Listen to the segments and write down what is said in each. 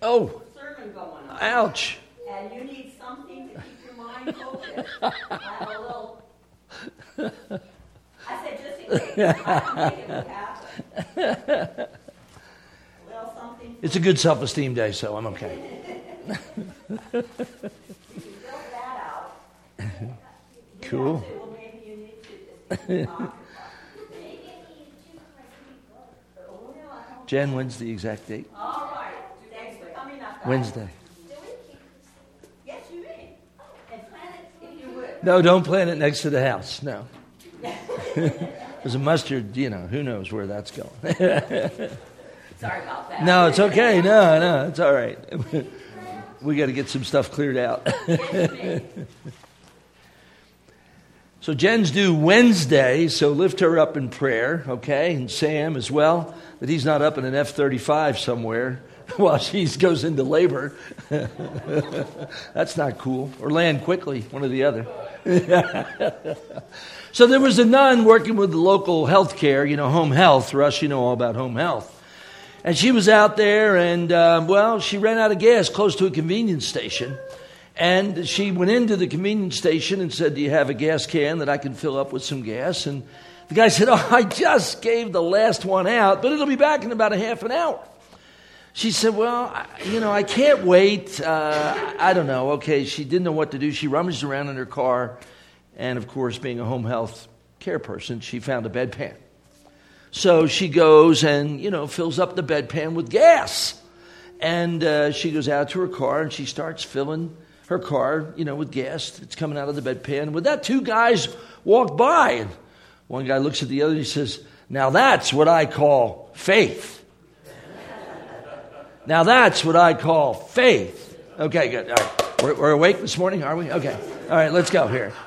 Oh, sermon going on. ouch. And you need something to keep your mind focused. I have a little... I said, just in case. I don't think it would happen. A little something... It's a good self-esteem day, so I'm okay. You can build that out. Cool. Well, maybe you need to just talk. Jen, when's the exact date? All right. Thanks for coming up. guys. Wednesday. Yes, you may. And plan it if you would. No, don't plant it next to the house. No. There's a mustard, who knows where that's going. Sorry about that. No, it's okay. No, it's all right. We got to get some stuff cleared out. So Jen's due Wednesday, so lift her up in prayer, okay? And Sam as well, that he's not up in an F-35 somewhere while she goes into labor. That's not cool. Or land quickly, one or the other. So there was a nun working with the local health care, home health. Russ, you know all about home health. And she was out there and, she ran out of gas close to a convenience station. And she went into the convenience station and said, do you have a gas can that I can fill up with some gas? And the guy said, I just gave the last one out, but it'll be back in about a half an hour. She said, I can't wait. I don't know. Okay, she didn't know what to do. She rummaged around in her car. And, of course, being a home health care person, she found a bedpan. So she goes and, fills up the bedpan with gas. And she goes out to her car and she starts filling her car, with gas. It's coming out of the bedpan. With that, two guys walk by. And one guy looks at the other and he says, now that's what I call faith. Now that's what I call faith. Okay, good. All right. We're awake this morning, are we? Okay. All right, let's go here.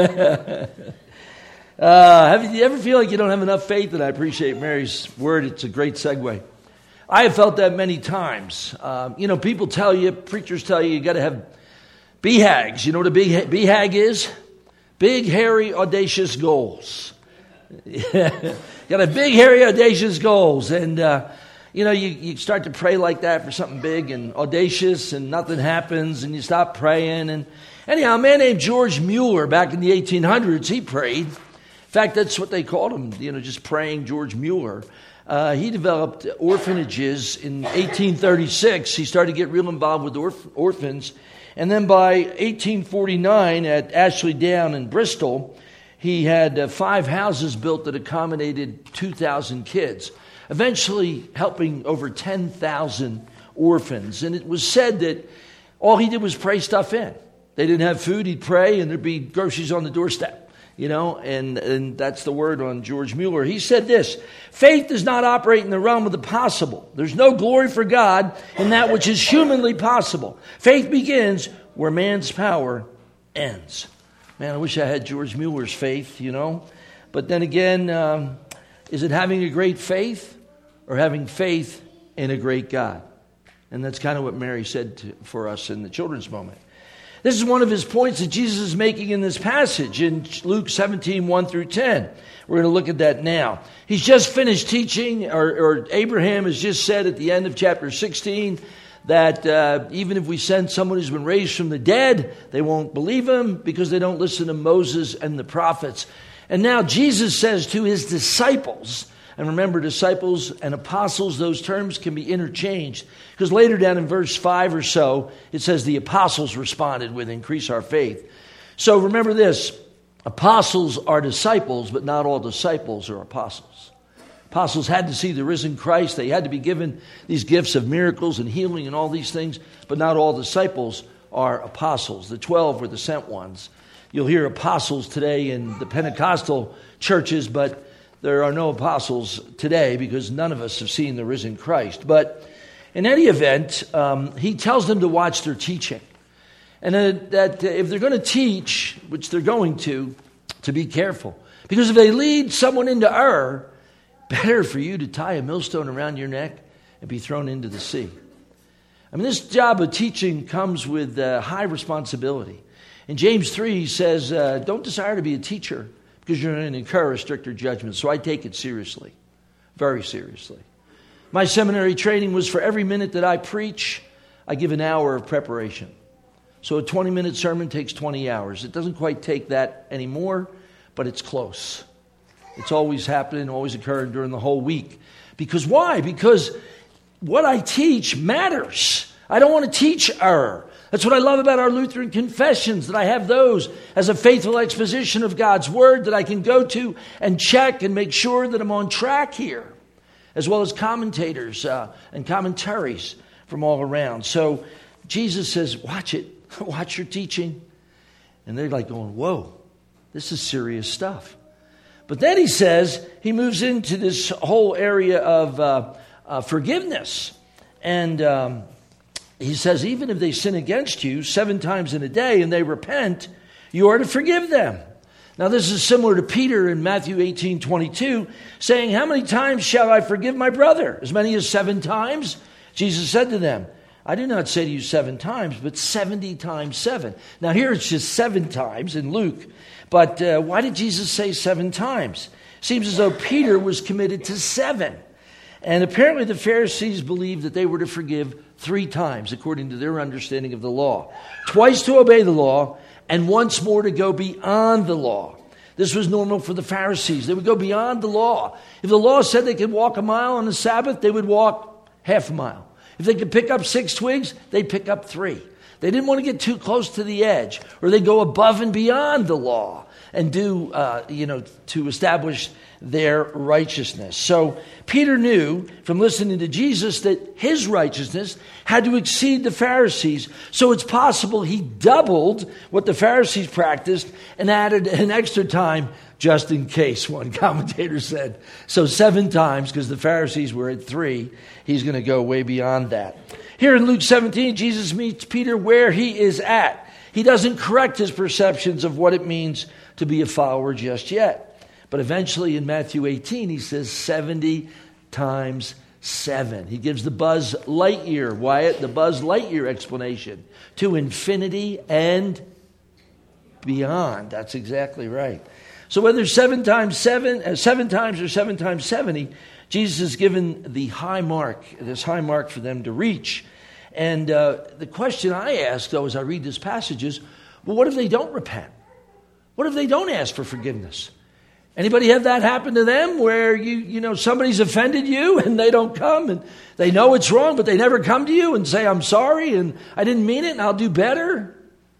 Have you ever feel like you don't have enough faith? And I appreciate Mary's word. It's a great segue. I have felt that many times. People tell you, preachers tell you got to have BHAGs. You know what a BHAG is? Big, hairy, audacious goals. Got a big, hairy, audacious goals. And, you start to pray like that for something big and audacious and nothing happens and you stop praying. And anyhow, a man named George Mueller back in the 1800s, he prayed. In fact, that's what they called him, just praying George Mueller. He developed orphanages in 1836. He started to get real involved with orphans. And then by 1849 at Ashley Down in Bristol, he had 5 houses built that accommodated 2,000 kids, eventually helping over 10,000 orphans. And it was said that all he did was pray stuff in. They didn't have food, he'd pray, and there'd be groceries on the doorstep. And that's the word on George Mueller. He said this: faith does not operate in the realm of the possible. There's no glory for God in that which is humanly possible. Faith begins where man's power ends. Man, I wish I had George Mueller's faith, But then again, is it having a great faith or having faith in a great God? And that's kind of what Mary said for us in the children's moment. This is one of his points that Jesus is making in this passage in Luke 17, 1 through 10. We're going to look at that now. He's just finished teaching, or Abraham has just said at the end of chapter 16 that even if we send someone who's been raised from the dead, they won't believe him because they don't listen to Moses and the prophets. And now Jesus says to his disciples, and remember, disciples and apostles, those terms can be interchanged. Because later down in verse 5 or so, it says the apostles responded with increase our faith. So remember this, apostles are disciples, but not all disciples are apostles. Apostles had to see the risen Christ. They had to be given these gifts of miracles and healing and all these things, but not all disciples are apostles. The 12 were the sent ones. You'll hear apostles today in the Pentecostal churches, but there are no apostles today because none of us have seen the risen Christ. But in any event, he tells them to watch their teaching. And that if they're going to teach, which they're going to be careful. Because if they lead someone into error, better for you to tie a millstone around your neck and be thrown into the sea. I mean, this job of teaching comes with high responsibility. In James 3, he says, don't desire to be a teacher, because you're going to incur a stricter judgment. So I take it seriously, very seriously. My seminary training was for every minute that I preach, I give an hour of preparation. So a 20-minute sermon takes 20 hours. It doesn't quite take that anymore, but it's close. It's always happening, always occurring during the whole week. Because why? Because what I teach matters. I don't want to teach error. That's what I love about our Lutheran confessions, that I have those as a faithful exposition of God's Word that I can go to and check and make sure that I'm on track here, as well as commentators and commentaries from all around. So Jesus says, watch it. Watch your teaching. And they're like going, whoa, this is serious stuff. But then he says, he moves into this whole area of forgiveness. And he says, even if they sin against you 7 times in a day and they repent, you are to forgive them. Now, this is similar to Peter in Matthew 18:22, saying, how many times shall I forgive my brother? As many as 7 times? Jesus said to them, I do not say to you 7 times, but 70 times 7. Now, here it's just 7 times in Luke. But why did Jesus say 7 times? Seems as though Peter was committed to 7. And apparently the Pharisees believed that they were to forgive 3 times, according to their understanding of the law. Twice to obey the law, and once more to go beyond the law. This was normal for the Pharisees. They would go beyond the law. If the law said they could walk a mile on the Sabbath, they would walk half a mile. If they could pick up 6 twigs, they'd pick up 3. They didn't want to get too close to the edge, or they'd go above and beyond the law and do, to establish their righteousness. So Peter knew from listening to Jesus that his righteousness had to exceed the Pharisees. So it's possible he doubled what the Pharisees practiced and added an extra time just in case, one commentator said. So 7 times, because the Pharisees were at 3, he's going to go way beyond that. Here in Luke 17, Jesus meets Peter where he is at. He doesn't correct his perceptions of what it means to be a follower just yet. But eventually in Matthew 18, he says 70 times 7. He gives the Buzz Lightyear, Wyatt, the Buzz Lightyear explanation. To infinity and beyond. That's exactly right. So whether 7 times 7 or 7 times 70, Jesus has given the high mark, this high mark for them to reach. And the question I ask, though, as I read this passage is, well, what if they don't repent? What if they don't ask for forgiveness? Anybody have that happen to them where somebody's offended you and they don't come and they know it's wrong, but they never come to you and say, I'm sorry and I didn't mean it and I'll do better?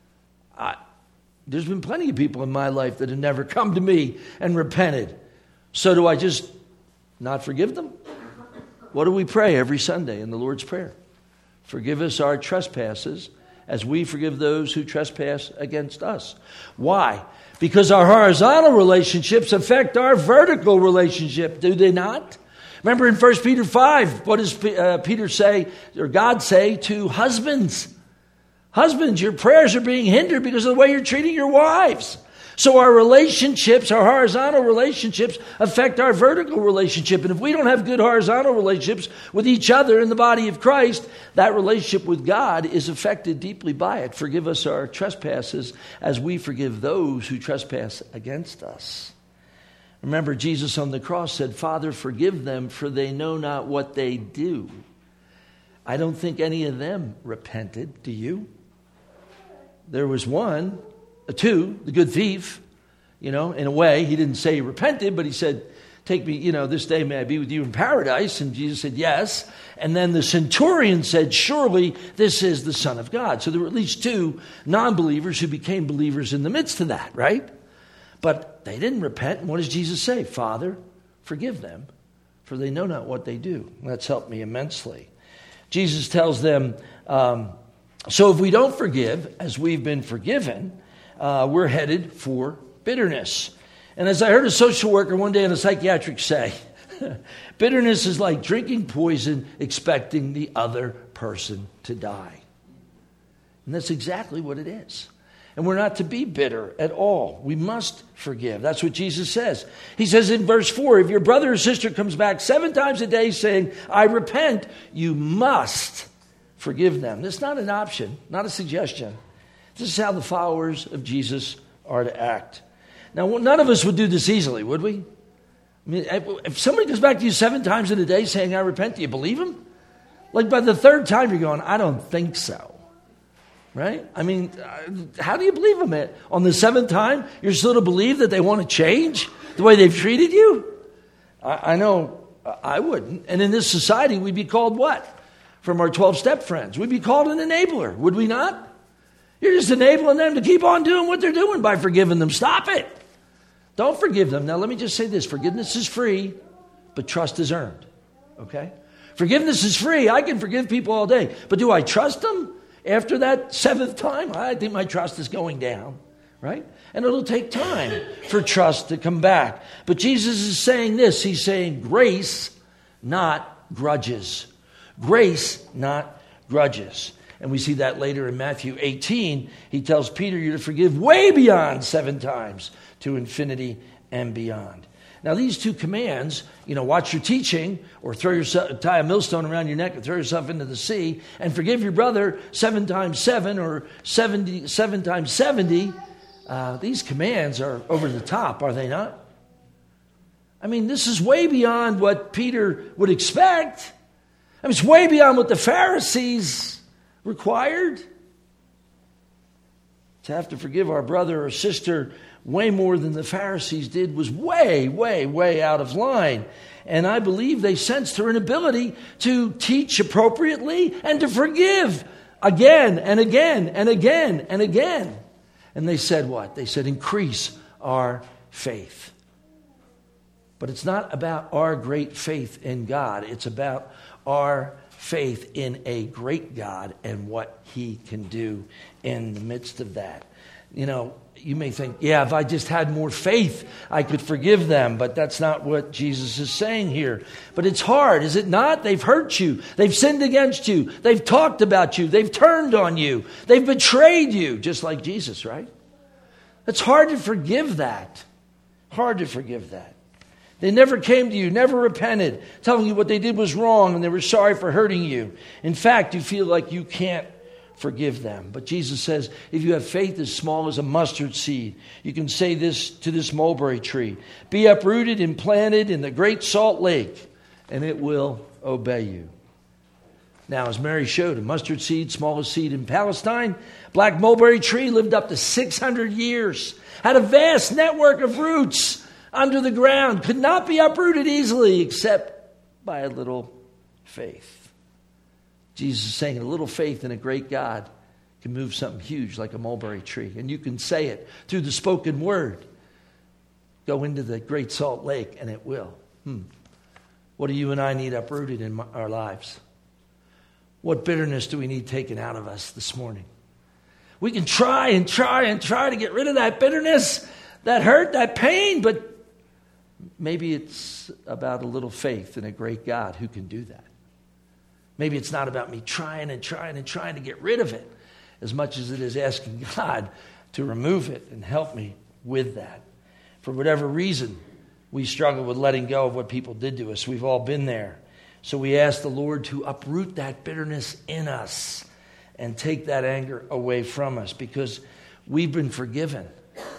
There's been plenty of people in my life that have never come to me and repented. So do I just not forgive them? What do we pray every Sunday in the Lord's Prayer? Forgive us our trespasses as we forgive those who trespass against us. Why? Because our horizontal relationships affect our vertical relationship, do they not? Remember in 1 Peter 5, what does Peter say, or God say to husbands? Husbands, your prayers are being hindered because of the way you're treating your wives. So our relationships, our horizontal relationships, affect our vertical relationship. And if we don't have good horizontal relationships with each other in the body of Christ, that relationship with God is affected deeply by it. Forgive us our trespasses as we forgive those who trespass against us. Remember, Jesus on the cross said, Father, forgive them, for they know not what they do. I don't think any of them repented. Do you? There was 2, the good thief, in a way. He didn't say he repented, but he said, take me, this day may I be with you in paradise. And Jesus said, yes. And then the centurion said, surely this is the Son of God. So there were at least 2 non-believers who became believers in the midst of that, right? But they didn't repent. And what does Jesus say? Father, forgive them, for they know not what they do. That's helped me immensely. Jesus tells them, so if we don't forgive as we've been forgiven, we're headed for bitterness. And as I heard a social worker one day in a psychiatric say, bitterness is like drinking poison, expecting the other person to die. And that's exactly what it is. And we're not to be bitter at all. We must forgive. That's what Jesus says. He says in verse 4, if your brother or sister comes back 7 times a day saying, I repent, you must forgive them. This is not an option, not a suggestion. This is how the followers of Jesus are to act. Now, none of us would do this easily, would we? I mean, if somebody comes back to you 7 times in a day saying, I repent, do you believe him? Like by the third time you're going, I don't think so. Right? I mean, how do you believe them? On the seventh time, you're still to believe that they want to change the way they've treated you? I know I wouldn't. And in this society, we'd be called what? From our 12-step friends. We'd be called an enabler, would we not? You're just enabling them to keep on doing what they're doing by forgiving them. Stop it. Don't forgive them. Now, let me just say this. Forgiveness is free, but trust is earned. Okay? Forgiveness is free. I can forgive people all day. But do I trust them? After that seventh time, I think my trust is going down, right? And it'll take time for trust to come back. But Jesus is saying this. He's saying grace, not grudges. Grace, not grudges. And we see that later in Matthew 18. He tells Peter, you're to forgive way beyond 7 times to infinity and beyond. Now, these 2 commands, watch your teaching or tie a millstone around your neck and throw yourself into the sea and forgive your brother 7 times 7 or 7 times 70. These commands are over the top, are they not? I mean, this is way beyond what Peter would expect. I mean, it's way beyond what the Pharisees required. To have to forgive our brother or sister way more than the Pharisees did was way, way, way out of line. And I believe they sensed her inability to teach appropriately and to forgive again and again and again and again. And they said what? They said, increase our faith. But it's not about our great faith in God. It's about our faith in a great God and what He can do in the midst of that. You may think, if I just had more faith, I could forgive them. But that's not what Jesus is saying here. But it's hard, is it not? They've hurt you. They've sinned against you. They've talked about you. They've turned on you. They've betrayed you, just like Jesus, right? It's hard to forgive that. Hard to forgive that. They never came to you, never repented, telling you what they did was wrong and they were sorry for hurting you. In fact, you feel like you can't forgive them. But Jesus says, if you have faith as small as a mustard seed, you can say this to this mulberry tree, be uprooted and planted in the great salt lake, and it will obey you. Now, as Mary showed, a mustard seed, smallest seed in Palestine, black mulberry tree lived up to 600 years, had a vast network of roots under the ground, could not be uprooted easily except by a little faith. Jesus is saying a little faith in a great God can move something huge like a mulberry tree. And you can say it through the spoken word. Go into the great salt lake and it will. What do you and I need uprooted in our lives? What bitterness do we need taken out of us this morning? We can try and try and try to get rid of that bitterness, that hurt, that pain, but maybe it's about a little faith in a great God who can do that. Maybe it's not about me trying and trying and trying to get rid of it as much as it is asking God to remove it and help me with that. For whatever reason, we struggle with letting go of what people did to us. We've all been there. So we ask the Lord to uproot that bitterness in us and take that anger away from us because we've been forgiven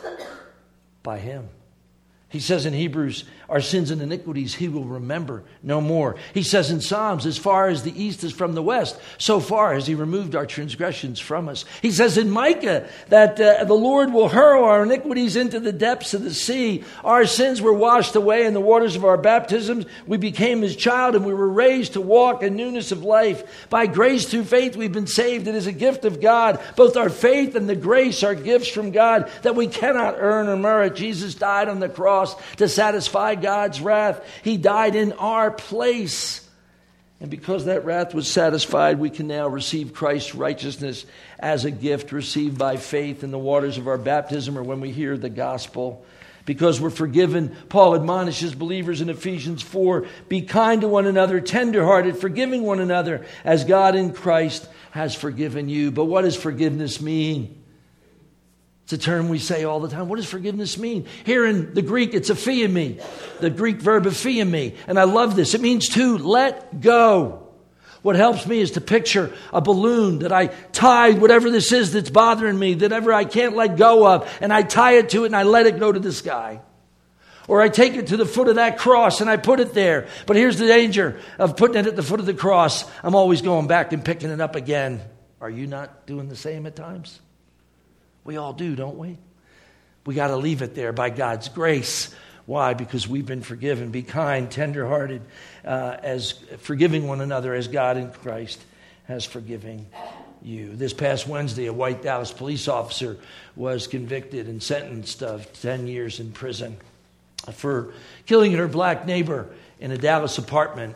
by Him. He says in Hebrews, our sins and iniquities He will remember no more. He says in Psalms, as far as the east is from the west, so far has He removed our transgressions from us. He says in Micah that the Lord will hurl our iniquities into the depths of the sea. Our sins were washed away in the waters of our baptisms. We became His child and we were raised to walk in newness of life. By grace through faith we've been saved. It is a gift of God. Both our faith and the grace are gifts from God that we cannot earn or merit. Jesus died on the cross to satisfy God's wrath. He died in our place. And because that wrath was satisfied, we can now receive Christ's righteousness as a gift received by faith in the waters of our baptism or when we hear the gospel. Because we're forgiven, Paul admonishes believers in Ephesians 4, be kind to one another, tenderhearted, forgiving one another as God in Christ has forgiven you. But what does forgiveness mean? It's a term we say all the time. What does forgiveness mean? Here in the Greek, it's aphiemi, the Greek verb aphiemi. And I love this. It means to let go. What helps me is to picture a balloon that I tied whatever this is that's bothering me, that ever I can't let go of, and I tie it to it and I let it go to the sky. Or I take it to the foot of that cross and I put it there. But here's the danger of putting it at the foot of the cross. I'm always going back and picking it up again. Are you not doing the same at times? We all do, don't we? We got to leave it there by God's grace. Why? Because we've been forgiven. Be kind, tenderhearted, as forgiving one another as God in Christ has forgiven you. This past Wednesday, a white Dallas police officer was convicted and sentenced of 10 years in prison for killing her black neighbor in a Dallas apartment,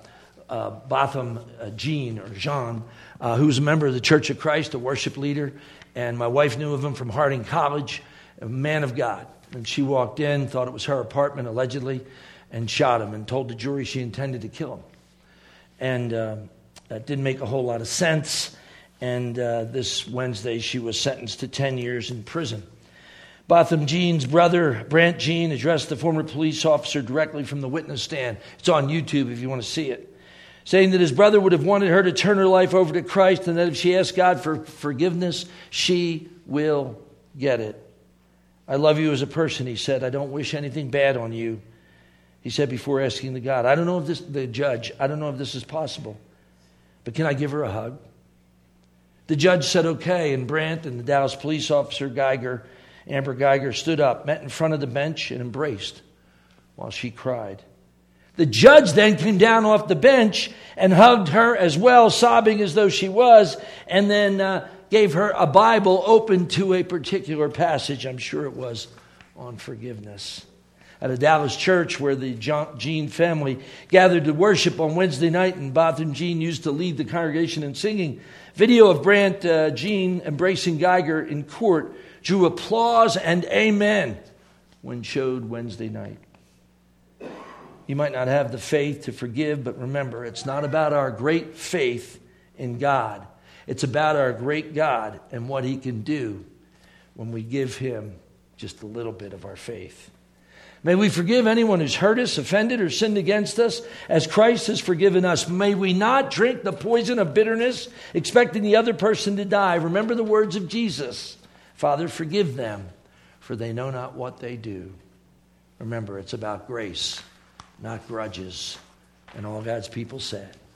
Botham Jean, who was a member of the Church of Christ, a worship leader. And my wife knew of him from Harding College, a man of God. And she walked in, thought it was her apartment, allegedly, and shot him and told the jury she intended to kill him. And that didn't make a whole lot of sense. And this Wednesday, she was sentenced to 10 years in prison. Botham Jean's brother, Brant Jean, addressed the former police officer directly from the witness stand. It's on YouTube if you want to see it. Saying that his brother would have wanted her to turn her life over to Christ and that if she asked God for forgiveness, she will get it. I love you as a person, he said. I don't wish anything bad on you. He said before asking the God, I don't know if this is possible, but can I give her a hug? The judge said okay, and Brant and the Dallas police officer, Amber Geiger, stood up, met in front of the bench, and embraced while she cried. The judge then came down off the bench and hugged her as well, sobbing as though she was, and then gave her a Bible open to a particular passage. I'm sure it was on forgiveness. At a Dallas church where the Jean family gathered to worship on Wednesday night, and Botham Jean used to lead the congregation in singing, video of Brant Jean embracing Geiger in court drew applause and amen when showed Wednesday night. You might not have the faith to forgive, but remember, it's not about our great faith in God. It's about our great God and what he can do when we give him just a little bit of our faith. May we forgive anyone who's hurt us, offended, or sinned against us as Christ has forgiven us. May we not drink the poison of bitterness, expecting the other person to die. Remember the words of Jesus. Father, forgive them, for they know not what they do. Remember, it's about grace, not grudges. And all God's people said.